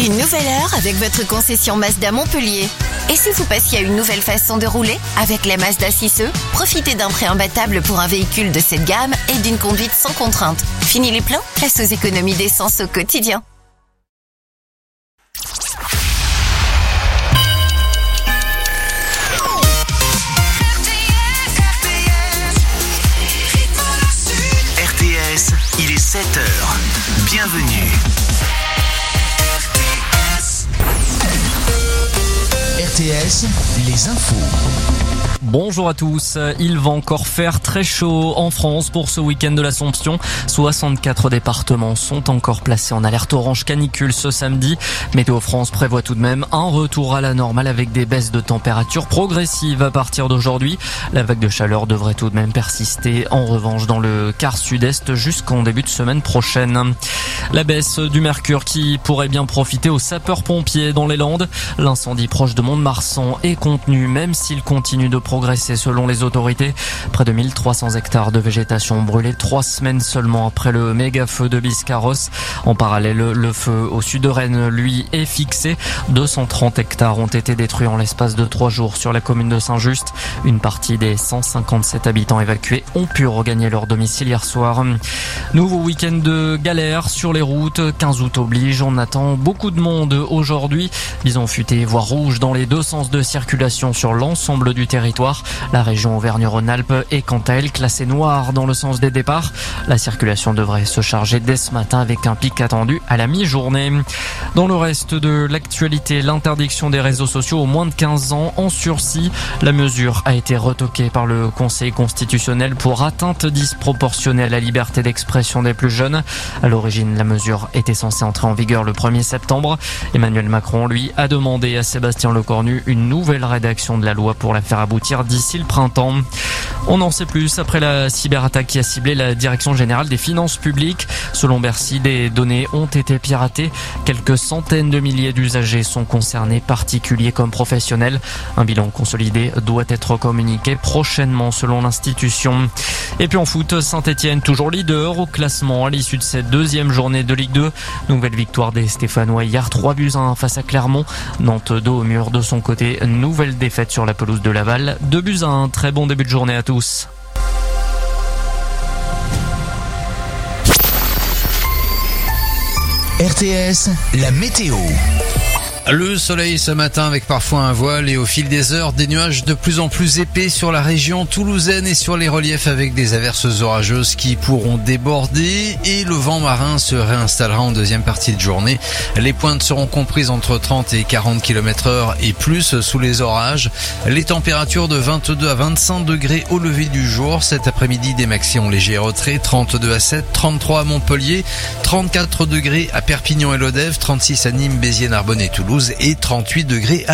Une nouvelle heure avec votre concession Mazda Montpellier. Et si vous passiez à une nouvelle façon de rouler? Avec la Mazda 6e, profitez d'un prêt imbattable pour un véhicule de cette gamme et d'une conduite sans contrainte. Fini les plans? Place aux économies d'essence au quotidien. RTS, il est 7h. Bienvenue. RTS, les infos. Bonjour à tous. Il va encore faire très chaud en France pour ce week-end de l'Assomption. 64 départements sont encore placés en alerte orange canicule ce samedi. Météo France prévoit tout de même un retour à la normale avec des baisses de température progressives à partir d'aujourd'hui. La vague de chaleur devrait tout de même persister en revanche dans le quart sud-est jusqu'en début de semaine prochaine. La baisse du mercure qui pourrait bien profiter aux sapeurs-pompiers dans les Landes. L'incendie proche de Mont-de-Marsan est contenu même s'il continue de progresser selon les autorités. Près de 1300 hectares de végétation brûlés 3 semaines seulement après le méga feu de Biscarrosse. En parallèle, le feu au sud de Rennes, lui, est fixé. 230 hectares ont été détruits en l'espace de 3 jours sur la commune de Saint-Just. Une partie des 157 habitants évacués ont pu regagner leur domicile hier soir. Nouveau week-end de galère sur les routes. 15 août oblige. On attend beaucoup de monde aujourd'hui. Bison futé, voie rouge dans les deux sens de circulation sur l'ensemble du territoire. La région Auvergne-Rhône-Alpes est quant à elle classée noire dans le sens des départs. La circulation devrait se charger dès ce matin avec un pic attendu à la mi-journée. Dans le reste de l'actualité, l'interdiction des réseaux sociaux aux moins de 15 ans en sursis. La mesure a été retoquée par le Conseil constitutionnel pour atteinte disproportionnée à la liberté d'expression des plus jeunes. À l'origine, la mesure était censée entrer en vigueur le 1er septembre. Emmanuel Macron, lui, a demandé à Sébastien Lecornu une nouvelle rédaction de la loi pour la faire aboutir d'ici le printemps. On en sait plus après la cyberattaque qui a ciblé la Direction générale des finances publiques. Selon Bercy, des données ont été piratées. Quelques centaines de milliers d'usagers sont concernés, particuliers comme professionnels. Un bilan consolidé doit être communiqué prochainement selon l'institution. Et puis en foot, Saint-Etienne toujours leader au classement à l'issue de cette deuxième journée de Ligue 2. Nouvelle victoire des Stéphanois hier, 3-1 face à Clermont. Nantes dos au mur de son côté, nouvelle défaite sur la pelouse de Laval. 2-1, très bon début de journée à tous. RTS, la météo. Le soleil ce matin avec parfois un voile et au fil des heures, des nuages de plus en plus épais sur la région toulousaine et sur les reliefs avec des averses orageuses qui pourront déborder et le vent marin se réinstallera en deuxième partie de journée. Les pointes seront comprises entre 30 et 40 km/h et plus sous les orages. Les températures de 22 à 25 degrés au lever du jour. Cet après-midi, des maxi en léger retrait, 32 à 7, 33 à Montpellier, 34 degrés à Perpignan et Lodève, 36 à Nîmes, Béziers, Narbonne et Toulouse et 38 degrés à